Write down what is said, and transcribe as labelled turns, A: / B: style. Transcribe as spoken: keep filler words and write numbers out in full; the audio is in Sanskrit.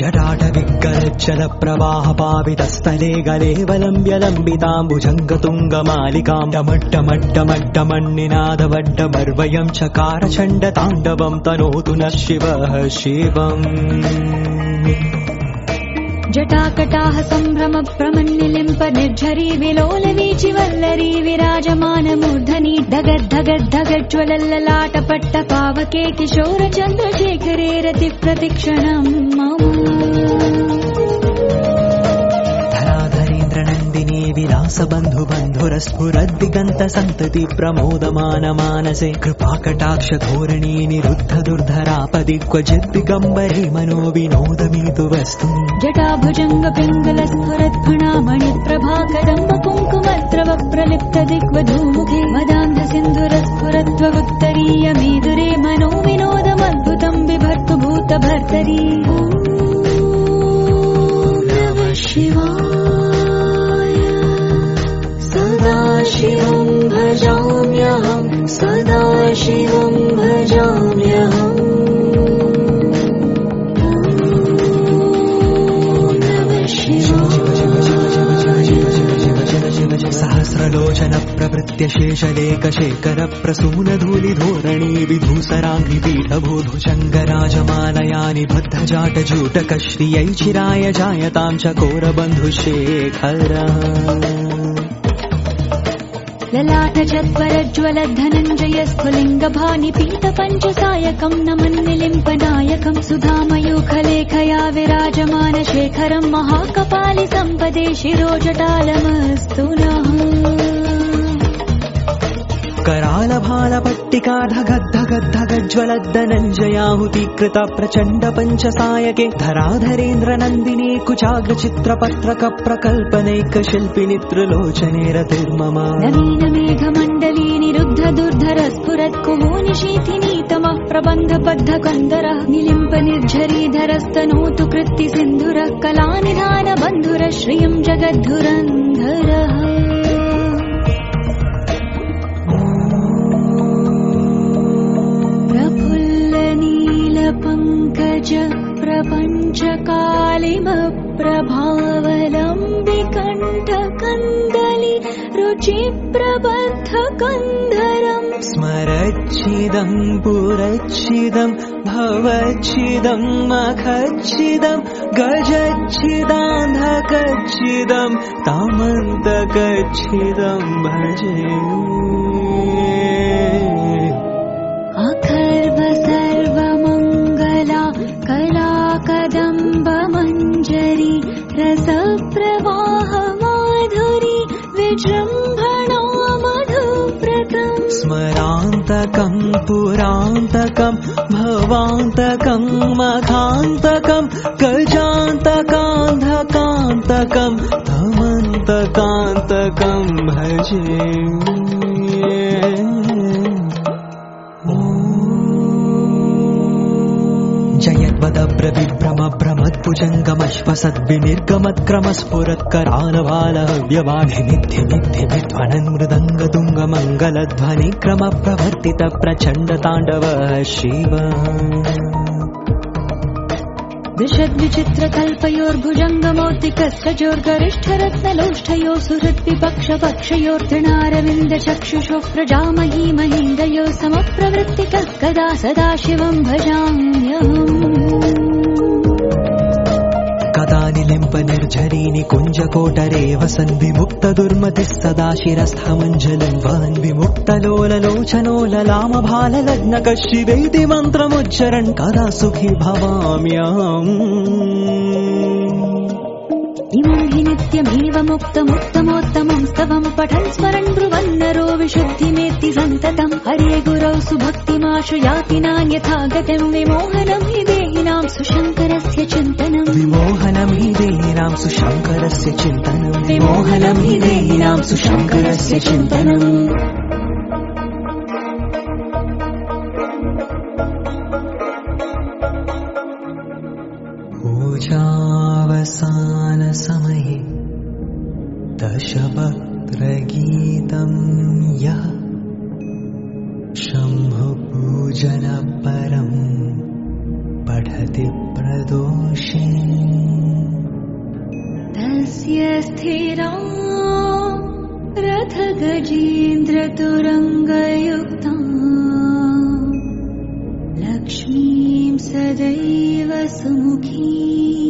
A: जटाटविग्गलज्जल प्रवाह पावितस्थले गलेवलम्ब्य लम्बिताम्बुजङ्गतुङ्गमालिकां डमड्डमड्डमड्डमन्निनादवड्डमर्वयं चकार चण्डताण्डवं तनोतु नः शिवः शिवम्
B: जटाकटाह सम्भ्रम प्रमन्निलिम्प निर्झरी विलोलवीचि वल्लरी विराजमान मूर्धनि धगद्धगद्धगज्ज्वलल्ललाटपट्ट पावके किशोर चन्द्रशेखरे रति प्रतिक्षणम् मम
A: धराधरेन्द्रनन्दिनी विलास बन्धु बन्धुरस्फुरद्दिगन्त सन्तति प्रमोदमान मानसे कृपाकटाक्ष धोरणी निरुद्ध दुर्धरापदि क्वचिद्दिगम्बरे मनो विनोदमीतु वस्तु
B: जटाभुजङ्ग पिङ्गल स्फुरद्फणामणि प्रभा कदम्ब कुङ्कुमद्रव प्रलिप्त दिग्वधूमुखे मदान्ध सिन्धुर स्फुरत्वगुत्तरीय मेदुरे मनो विनोदमद्भुतं बिभर्तु भूत भर्तरी नमः शिवाय सदा शिवं भजाम्यहं सदा शिवं भजाम्यहम्
A: सहस्रलोचन प्रवृत्य शेषलेख शेखर प्रसून धूलि धोरणी विधूसराङ्घ्रि पीठभूभुजङ्गराजमालयानि बद्ध जाट जूटक श्रियै चिराय जायतां चकोर बन्धुशेखर
B: ललाट चत्वरज्ज्वल धनञ्जय स्फुलिङ्ग भानि पीत पञ्चसायकं नमन्निलिम्पनायकं सुधामयूखलेखया विराजमान शेखरं महाकपालि सम्पदे शिरोजटालमस्तु नः
A: कराल भाल पट्टिका धगद्धगद्धगज्ज्वलद्धनञ्जयाहुतीकृत प्रचण्ड पञ्चसायके धराधरेन्द्र नन्दिनी कुचाग्र चित्रपत्रक प्रकल्पनैक शिल्पिनि त्रिलोचने रतिर्मम
B: नवीन मेघमण्डली निरुद्ध दुर्धर स्फुरत् कुमूनि शीथिनीतमः प्रबन्ध बद्ध कन्दरः निलिम्प निर्झरीधरस्तनोतु कृत्ति सिन्धुरः कलानिधान बन्धुर श्रियं जगद्धुरन्धरः पङ्कज प्रपञ्च कालिम प्रभावलम्बिकण्ठ कन्दलि रुचि प्रबद्ध कन्धरम्
A: स्मरच्छिदं पुरच्छिदं भवच्छिदं मखच्छिदं गजच्छिदान्धकच्छिदं तामन्तकच्छिदं भजे
B: अखर्व सर्वमङ्गला कला कदम्ब मञ्जरी रसप्रवाह माधुरी विजृम्भणा मधुव्रतम्
A: स्मरान्तकं पुरान्तकं भवान्तकं मखान्तकं गजान्तकान्धकान्तकं तमन्तकान्तकं भजे जयद्वदभ्रविभ्रम भ्रमद्भुजङ्गमश्वसद्विनिर्गमत्क्रमस्फुरत्करालवालव्यवाढि निधि निधि विध्वनन् मृदङ्गतुङ्गमङ्गलध्वनिक्रम प्रवर्तित प्रचण्ड ताण्डव शिव दृशद्विचित्रकल्पयोर्भुजङ्गमौक्तिकस्रजोर्गरिष्ठरत्नलोष्ठयो सुहृद्विपक्षपक्षयोर्तृणारविन्द चक्षुषो प्रजामही महीन्द्रयो समप्रवृत्तिकः कदा सदा शिवं भजाम्यहम् कदा निलिम्प निर्झरीनि कुञ्जकोटरे वसन् विमुक्त दुर्मतिः सदा शिरस्थमञ्जलिं वहन् विमुक्तलोललोचनो ललाम भाललग्नक शिवेति मन्त्रमुच्चरन् कदा सुखी भवाम्यहम् इमं हि नित्यमेव मुक्तमुत्तमोत्तमं स्तवं पठन् स्मरन् ब्रुवन्नरो विशुद्धिमेत्ति सन्ततं हरे गुरौ सुभक्तिमाशु याति नान्यथा गतिं विमोहनं हि देहिनां सुशङ्करस्य चिन्तनं विमोहनं हि देहिनां सुशङ्करस्य चिन्तनं विमोहनं हि देहिनां सुशङ्करस्य चिन्तनम् पूजावसान समये दशवक्त्रगीतं यः शम्भुपूजन परं
C: पठति प्रदोषे
B: तस्य स्थिरा रथगजेन्द्रतुरङ्गयुक्ता लक्ष्मीं सदैव सुमुखी